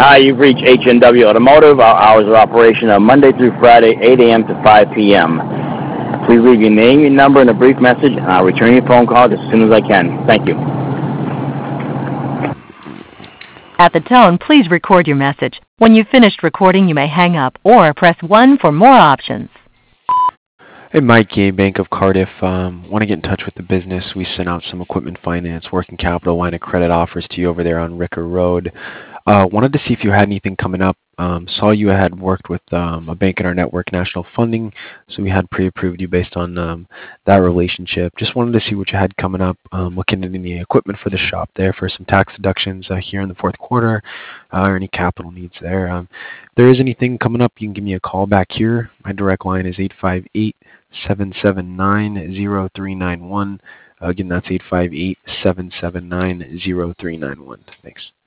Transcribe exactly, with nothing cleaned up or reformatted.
Hi, you've reached H N W Automotive. Our hours of operation are Monday through Friday, eight a.m. to five p.m. Please leave your name, your number, and a brief message, and I'll return your phone call as soon as I can. Thank you. At the tone, please record your message. When you've finished recording, you may hang up or press one for more options. Hey, Mike Gay, Bank of Cardiff. Um, want to get in touch with the business. We sent out some equipment finance, working capital line of credit offers to you over there on Ricker Road. Uh, wanted to see if you had anything coming up. Um, saw you had worked with um, a bank in our network, National Funding, so we had pre-approved you based on um, that relationship. Just wanted to see what you had coming up. Um, looking at any equipment for the shop there for some tax deductions uh, here in the fourth quarter, uh, or any capital needs there. Um, if there is anything coming up, you can give me a call back here. My direct line is eight five eight, seven seven nine, zero three nine one. Uh, again, that's eight five eight, seven seven nine, zero three nine one. Thanks.